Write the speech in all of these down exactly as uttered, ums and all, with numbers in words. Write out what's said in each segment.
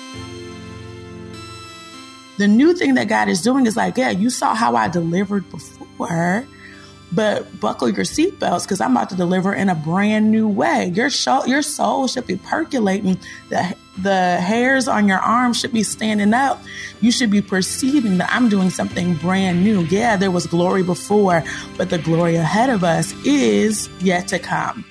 The new thing that God is doing is like, yeah, you saw how I delivered before, but buckle your seatbelts because I'm about to deliver in a brand new way. Your show, your soul should be percolating. The, the hairs on your arms should be standing up. You should be perceiving that I'm doing something brand new. Yeah, there was glory before, but the glory ahead of us is yet to come.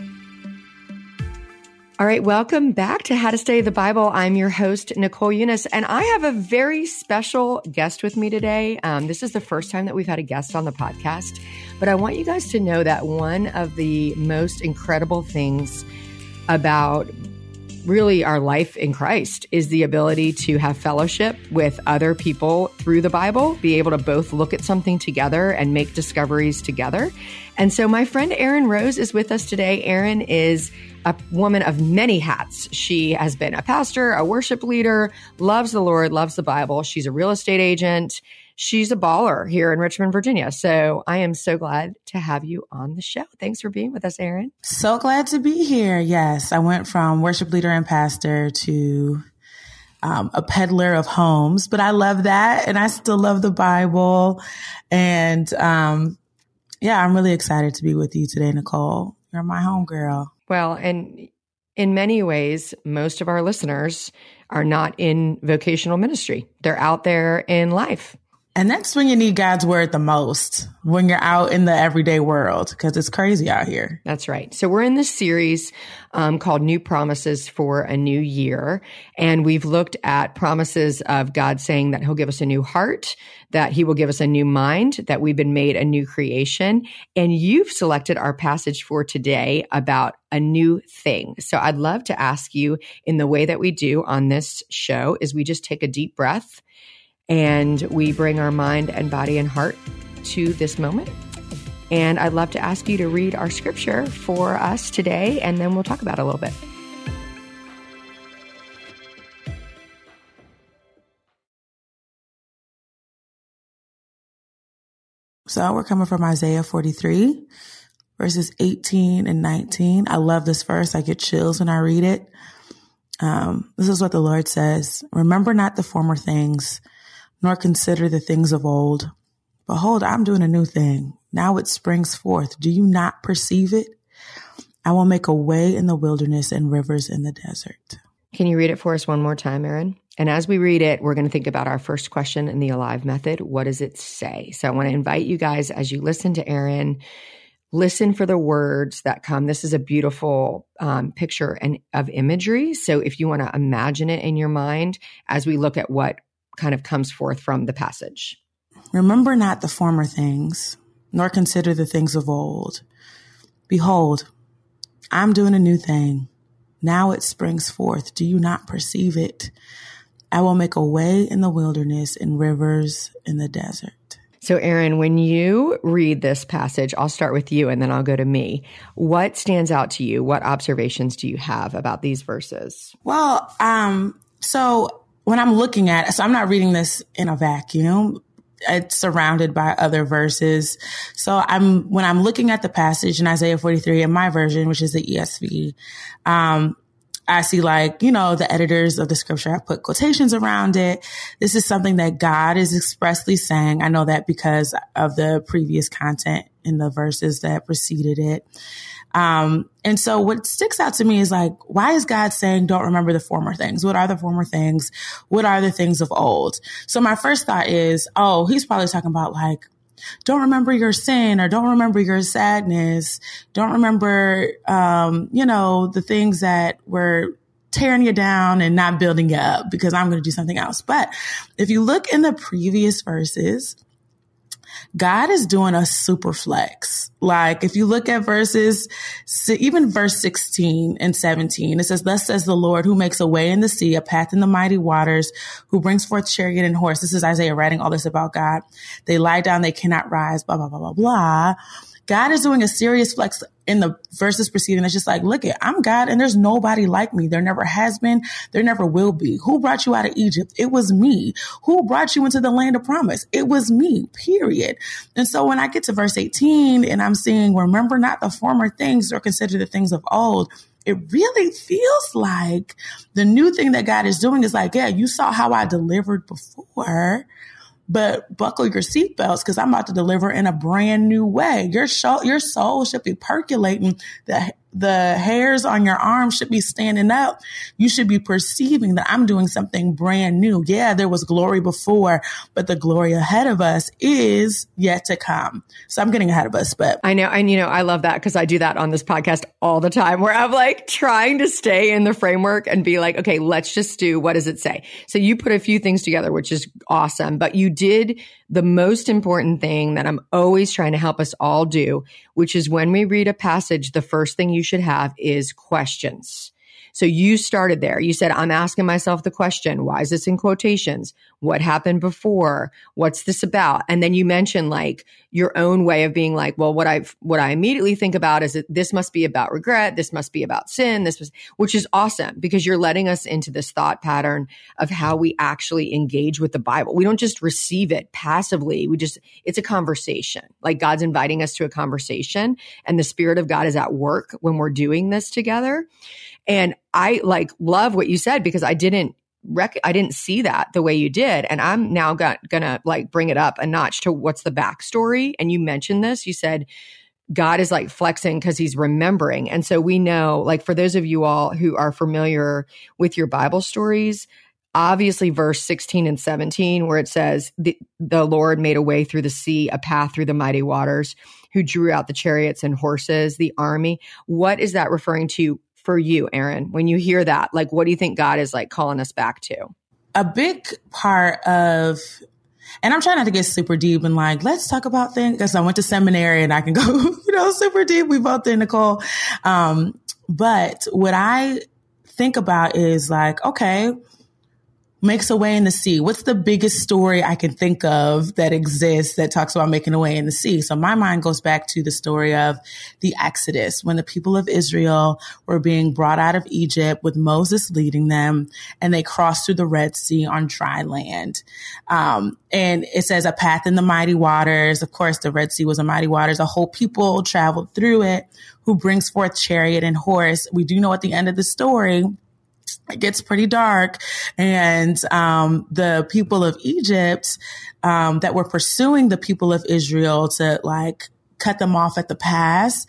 All right, welcome back to How to Study the Bible. I'm your host, Nicole Eunice, and I have a very special guest with me today. Um, this is the first time that we've had a guest on the podcast, but I want you guys to know that one of the most incredible things about really our life in Christ is the ability to have fellowship with other people through the Bible, be able to both look at something together and make discoveries together. And so my friend Erin Rose is with us today. Erin is a woman of many hats. She has been a pastor, a worship leader, loves the Lord, loves the Bible. She's a real estate agent. She's a baller here in Richmond, Virginia. So I am so glad to have you on the show. Thanks for being with us, Erin. So glad to be here. Yes, I went from worship leader and pastor to um, a peddler of homes, but I love that. And I still love the Bible. And um, yeah, I'm really excited to be with you today, Nicole. You're my homegirl. Well, and in many ways, most of our listeners are not in vocational ministry. They're out there in life. And that's when you need God's word the most, when you're out in the everyday world, because it's crazy out here. That's right. So we're in this series um, called New Promises for a New Year. And we've looked at promises of God saying that he'll give us a new heart, that he will give us a new mind, that we've been made a new creation. And you've selected our passage for today about a new thing. So I'd love to ask you, in the way that we do on this show, is we just take a deep breath and we bring our mind and body and heart to this moment. And I'd love to ask you to read our scripture for us today, and then we'll talk about it a little bit. So we're coming from Isaiah forty-three, verses eighteen and nineteen. I love this verse. I get chills when I read it. Um, this is what the Lord says. Remember not the former things, nor consider the things of old. Behold, I'm doing a new thing. Now it springs forth. Do you not perceive it? I will make a way in the wilderness and rivers in the desert. Can you read it for us one more time, Erin? And as we read it, we're going to think about our first question in the Alive method. What does it say? So I want to invite you guys, as you listen to Erin, listen for the words that come. This is a beautiful um, picture and of imagery. So if you want to imagine it in your mind as we look at what kind of comes forth from the passage. Remember not the former things, nor consider the things of old. Behold, I'm doing a new thing. Now it springs forth. Do you not perceive it? I will make a way in the wilderness and rivers in the desert. So, Erin, when you read this passage, I'll start with you and then I'll go to me. What stands out to you? What observations do you have about these verses? Well, um, so when I'm looking at it, so I'm not reading this in a vacuum. It's surrounded by other verses. So I'm, when I'm looking at the passage in Isaiah forty-three in my version, which is the E S V, um, I see like, you know, the editors of the scripture have put quotations around it. This is something that God is expressly saying. I know that because of the previous content in the verses that preceded it. Um, and so what sticks out to me is like, why is God saying, don't remember the former things? What are the former things? What are the things of old? So my first thought is, oh, he's probably talking about like, don't remember your sin, or don't remember your sadness. Don't remember, um, you know, the things that were tearing you down and not building you up, because I'm going to do something else. But if you look in the previous verses, God is doing a super flex. Like if you look at verses, even verse sixteen and seventeen, it says, thus says the Lord, who makes a way in the sea, a path in the mighty waters, who brings forth chariot and horse. This is Isaiah writing all this about God. They lie down, they cannot rise, blah, blah, blah, blah, blah. God is doing a serious flex in the verses preceding. It's just like, look it, I'm God and there's nobody like me. There never has been. There never will be. Who brought you out of Egypt? It was me. Who brought you into the land of promise? It was me, period. And so when I get to verse eighteen and I'm seeing, remember not the former things or consider the things of old, it really feels like the new thing that God is doing is like, yeah, you saw how I delivered before, but buckle your seatbelts because I'm about to deliver in a brand new way. Your show, your soul should be percolating. The, the hairs on your arm should be standing up. You should be perceiving that I'm doing something brand new. Yeah, there was glory before, but the glory ahead of us is yet to come. So I'm getting ahead of us, but I know. And you know, I love that because I do that on this podcast all the time where I'm like trying to stay in the framework and be like, okay, let's just do, what does it say? So you put a few things together, which is awesome, but you did the most important thing that I'm always trying to help us all do, which is when we read a passage, the first thing you should have is questions. So you started there. You said, I'm asking myself the question, why is this in quotations? What happened before? What's this about? And then you mentioned like your own way of being like, well, what I what I immediately think about is that this must be about regret. This must be about sin. This was, which is awesome because you're letting us into this thought pattern of how we actually engage with the Bible. We don't just receive it passively. We just, it's a conversation. Like God's inviting us to a conversation and the Spirit of God is at work when we're doing this together. And I like love what you said because I didn't rec- I didn't see that the way you did. And I'm now got, gonna like bring it up a notch to what's the backstory. And you mentioned this, you said God is like flexing because he's remembering. And so we know, like for those of you all who are familiar with your Bible stories, obviously verse sixteen and seventeen, where it says the, the Lord made a way through the sea, a path through the mighty waters, who drew out the chariots and horses, the army. What is that referring to for you, Erin? When you hear that, like, what do you think God is like calling us back to? A big part of, and I'm trying not to get super deep and like, let's talk about things because I went to seminary and I can go, you know, super deep. We both did, Nicole. Um, but what I think about is like, okay, makes a way in the sea. What's the biggest story I can think of that exists that talks about making a way in the sea? So my mind goes back to the story of the Exodus, when the people of Israel were being brought out of Egypt with Moses leading them, and they crossed through the Red Sea on dry land. Um, and it says a path in the mighty waters. Of course, the Red Sea was a mighty waters. A whole people traveled through it who brings forth chariot and horse. We do know at the end of the story, it gets pretty dark, and um, the people of Egypt um, that were pursuing the people of Israel to like cut them off at the pass.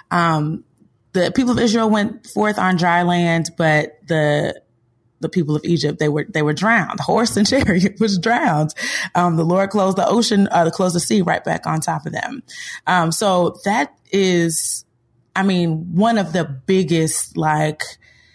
Um, the people of Israel went forth on dry land, but the the people of Egypt, they were they were drowned. The horse and chariot was drowned. Um, the Lord closed the ocean, uh, closed the sea right back on top of them. Um, so that is, I mean, one of the biggest like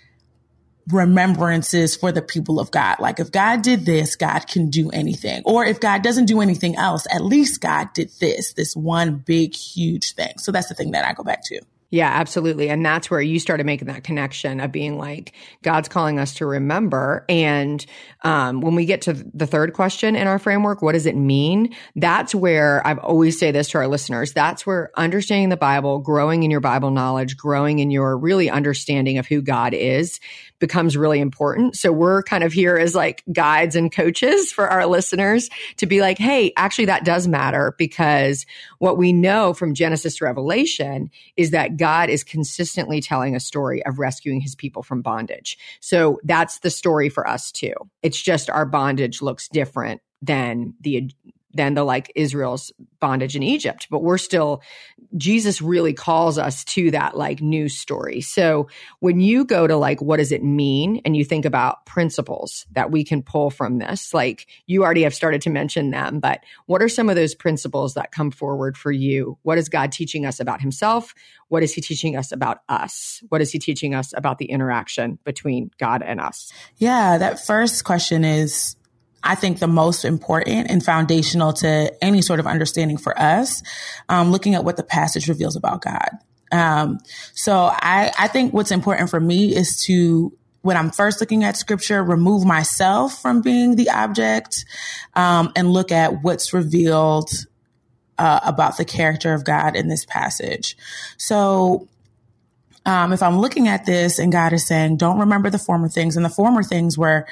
remembrances for the people of God. Like if God did this, God can do anything. Or if God doesn't do anything else, at least God did this, this one big, huge thing. So that's the thing that I go back to. Yeah, absolutely. And that's where you started making that connection of being like, God's calling us to remember. And um, when we get to the third question in our framework, what does it mean? That's where I've always say this to our listeners. That's where understanding the Bible, growing in your Bible knowledge, growing in your really understanding of who God is becomes really important. So we're kind of here as like guides and coaches for our listeners to be like, hey, actually that does matter, because what we know from Genesis to Revelation is that God is consistently telling a story of rescuing his people from bondage. So that's the story for us too. It's just our bondage looks different than the than the like Israel's bondage in Egypt. But we're still, Jesus really calls us to that like new story. So when you go to like, what does it mean? And you think about principles that we can pull from this, like you already have started to mention them, but what are some of those principles that come forward for you? What is God teaching us about himself? What is he teaching us about us? What is he teaching us about the interaction between God and us? Yeah, that first question is, I think, the most important and foundational to any sort of understanding for us, um, looking at what the passage reveals about God. Um, so I, I think what's important for me is to, when I'm first looking at scripture, remove myself from being the object, um, and look at what's revealed uh, about the character of God in this passage. So um, if I'm looking at this and God is saying, don't remember the former things, and the former things were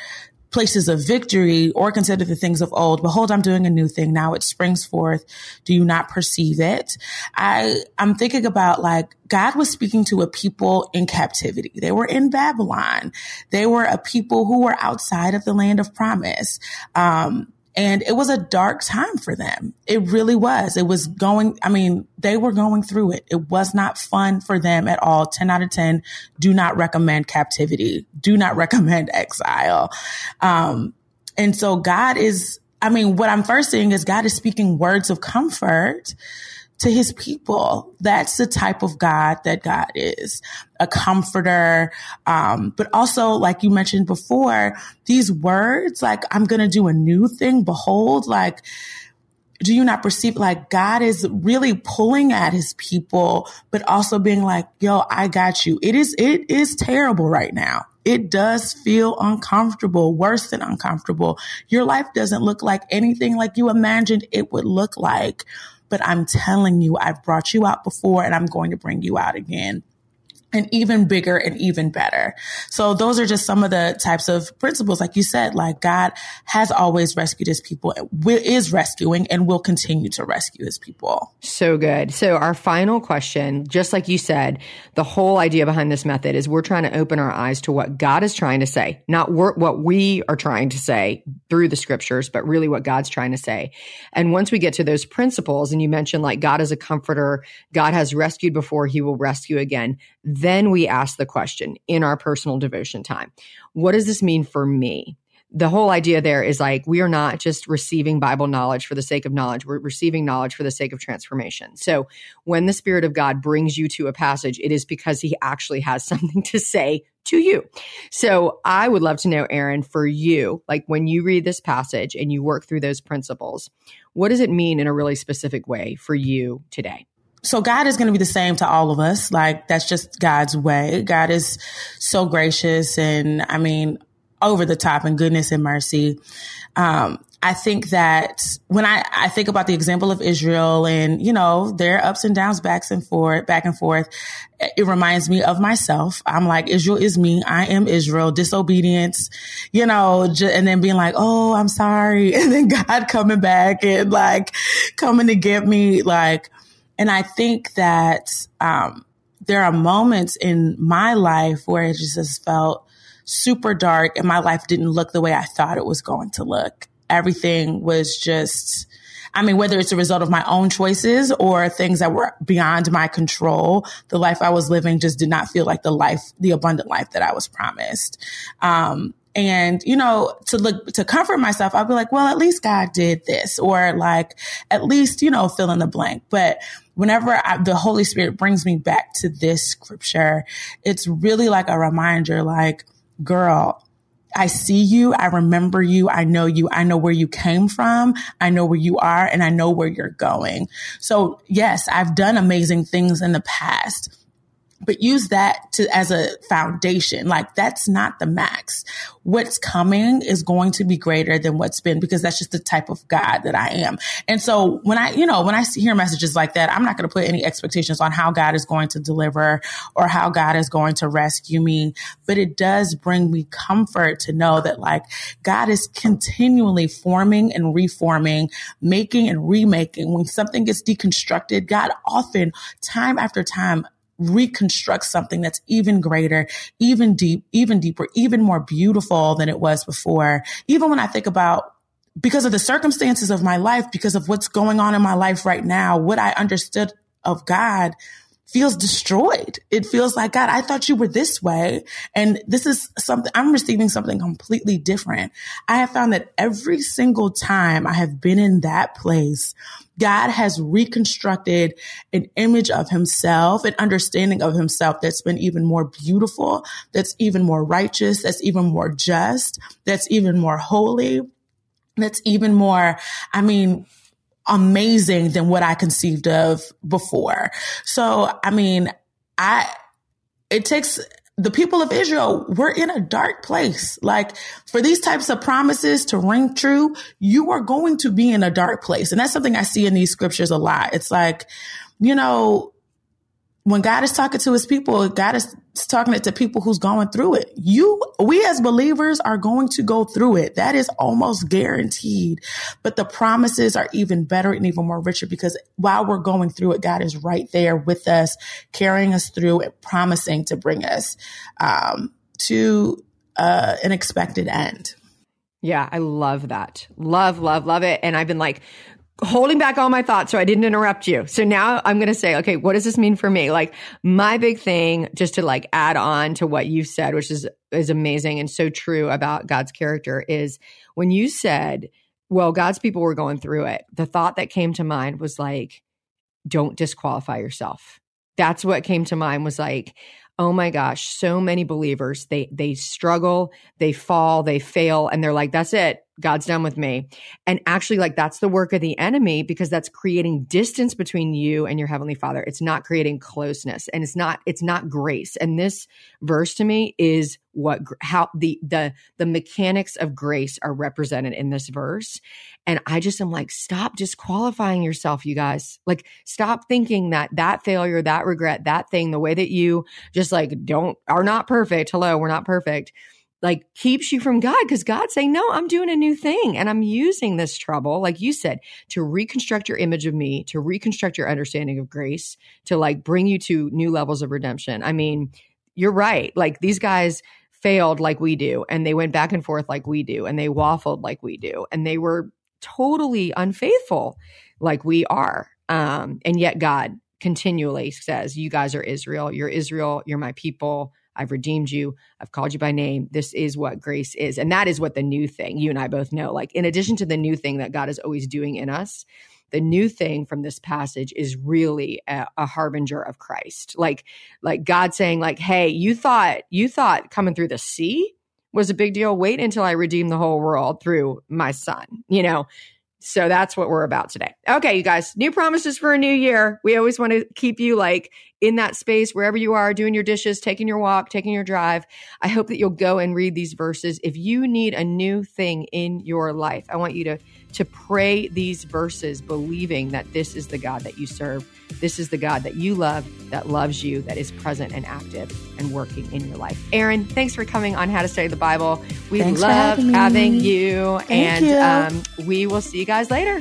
places of victory, or consider the things of old. Behold, I'm doing a new thing. Now it springs forth. Do you not perceive it? I, I'm thinking about like God was speaking to a people in captivity. They were in Babylon. They were a people who were outside of the land of promise. Um, And it was a dark time for them. It really was. It was going, I mean, they were going through it. It was not fun for them at all. ten out of ten. Do not recommend captivity. Do not recommend exile. Um, and so God is, I mean, what I'm first seeing is God is speaking words of comfort to his people. That's the type of God that God is, a comforter. Um, but also, like you mentioned before, these words, like, I'm going to do a new thing. Behold, like, do you not perceive, like, God is really pulling at his people, but also being like, yo, I got you. It is, it is terrible right now. It does feel uncomfortable, worse than uncomfortable. Your life doesn't look like anything like you imagined it would look like. But I'm telling you, I've brought you out before and I'm going to bring you out again. And even bigger and even better. So those are just some of the types of principles. Like you said, like God has always rescued his people, is rescuing, and will continue to rescue his people. So good. So our final question, just like you said, the whole idea behind this method is we're trying to open our eyes to what God is trying to say, not what we are trying to say through the scriptures, but really what God's trying to say. And once we get to those principles, and you mentioned like God is a comforter, God has rescued before, he will rescue again. Then we ask the question in our personal devotion time, what does this mean for me? The whole idea there is like, we are not just receiving Bible knowledge for the sake of knowledge. We're receiving knowledge for the sake of transformation. So when the Spirit of God brings you to a passage, it is because he actually has something to say to you. So I would love to know, Erin, for you, like when you read this passage and you work through those principles, what does it mean in a really specific way for you today? So God is going to be the same to all of us. Like, that's just God's way. God is so gracious and, I mean, over the top in goodness and mercy. Um, I think that when I, I think about the example of Israel and, you know, their ups and downs, backs and forth, back and forth, it reminds me of myself. I'm like, Israel is me. I am Israel. Disobedience, you know, j- and then being like, oh, I'm sorry. And then God coming back and like coming to get me, like, and I think that um, there are moments in my life where it just has felt super dark and my life didn't look the way I thought it was going to look. Everything was just, I mean, whether it's a result of my own choices or things that were beyond my control, the life I was living just did not feel like the life, the abundant life that I was promised. Um, And, you know, to look, to comfort myself, I'll be like, well, at least God did this, or like, at least, you know, fill in the blank. But whenever I, the Holy Spirit brings me back to this scripture, it's really like a reminder, like, girl, I see you. I remember you. I know you. I know where you came from. I know where you are, and I know where you're going. So yes, I've done amazing things in the past, but use that to as a foundation. Like, that's not the max. What's coming is going to be greater than what's been, because that's just the type of God that I am. And so when I, you know, when I hear messages like that, I'm not going to put any expectations on how God is going to deliver or how God is going to rescue me. But it does bring me comfort to know that, like, God is continually forming and reforming, making and remaking. When something gets deconstructed, God often, time after time, reconstruct something that's even greater, even deep, even deeper, even more beautiful than it was before. Even when I think about, because of the circumstances of my life, because of what's going on in my life right now, what I understood of God feels destroyed. It feels like, God, I thought you were this way. And this is something, I'm receiving something completely different. I have found that every single time I have been in that place, God has reconstructed an image of himself, an understanding of himself that's been even more beautiful, that's even more righteous, that's even more just, that's even more holy, that's even more, I mean, amazing than what I conceived of before. So, I mean, I, it takes, the people of Israel were in a dark place. Like, for these types of promises to ring true, you are going to be in a dark place. And that's something I see in these scriptures a lot. It's like, you know, when God is talking to his people, God is talking it to people who's going through it. You, we as believers are going to go through it. That is almost guaranteed. But the promises are even better and even more richer because while we're going through it, God is right there with us, carrying us through and promising to bring us um, to uh, an expected end. Yeah, I love that. Love, love, love it. And I've been like, holding back all my thoughts so I didn't interrupt you. So now I'm going to say, okay, what does this mean for me? Like my big thing, just to like add on to what you said, which is, is amazing and so true about God's character, is when you said, well, God's people were going through it, the thought that came to mind was like, don't disqualify yourself. That's what came to mind was like, oh my gosh, so many believers, they they struggle, they fall, they fail, and they're like, that's it. God's done with me. And actually, like, that's the work of the enemy because that's creating distance between you and your Heavenly Father. It's not creating closeness and it's not, it's not grace. And this verse to me is what, how the, the, the mechanics of grace are represented in this verse. And I just am like, stop disqualifying yourself, you guys. Like, stop thinking that that failure, that regret, that thing, the way that you just like don't, are not perfect. Hello, we're not perfect. Like keeps you from God because God's saying, no, I'm doing a new thing. And I'm using this trouble, like you said, to reconstruct your image of me, to reconstruct your understanding of grace, to like bring you to new levels of redemption. I mean, you're right. Like these guys failed like we do, and they went back and forth like we do, and they waffled like we do, and they were totally unfaithful like we are. Um, and yet God continually says, you guys are Israel. You're Israel. You're my people. I've redeemed you. I've called you by name. This is what grace is. And that is what the new thing, you and I both know, like in addition to the new thing that God is always doing in us, the new thing from this passage is really a, a harbinger of Christ. Like, like God saying like, hey, you thought, you thought coming through the sea was a big deal. Wait until I redeem the whole world through my son, you know? So that's what we're about today. Okay, you guys, new promises for a new year. We always want to keep you like in that space, wherever you are, doing your dishes, taking your walk, taking your drive. I hope that you'll go and read these verses. If you need a new thing in your life, I want you to, to pray these verses, believing that this is the God that you serve. This is the God that you love, that loves you, that is present and active and working in your life. Erin, thanks for coming on How to Study the Bible. We thanks love having, having you. Thank and you. Um, we will see you guys later.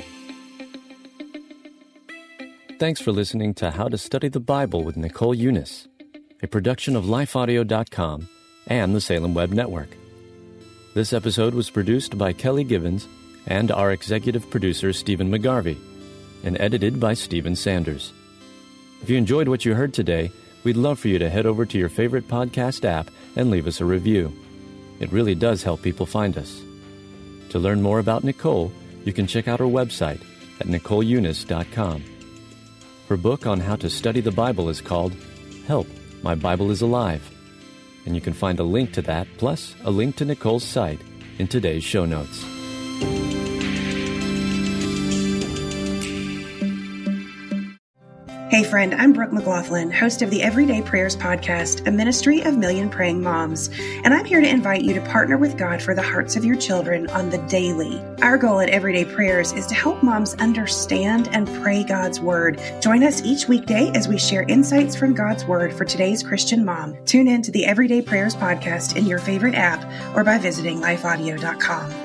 Thanks for listening to How to Study the Bible with Nicole Eunice, a production of life audio dot com and the Salem Web Network. This episode was produced by Kelly Givens and our executive producer, Stephen McGarvey, and edited by Stephen Sanders. If you enjoyed what you heard today, we'd love for you to head over to your favorite podcast app and leave us a review. It really does help people find us. To learn more about Nicole, you can check out her website at nicole eunice dot com. Her book on how to study the Bible is called Help, My Bible is Alive, and you can find a link to that, plus a link to Nicole's site, in today's show notes. Hey friend, I'm Brooke McLaughlin, host of the Everyday Prayers podcast, a ministry of Million Praying Moms, and I'm here to invite you to partner with God for the hearts of your children on the daily. Our goal at Everyday Prayers is to help moms understand and pray God's Word. Join us each weekday as we share insights from God's Word for today's Christian mom. Tune in to the Everyday Prayers podcast in your favorite app or by visiting life audio dot com.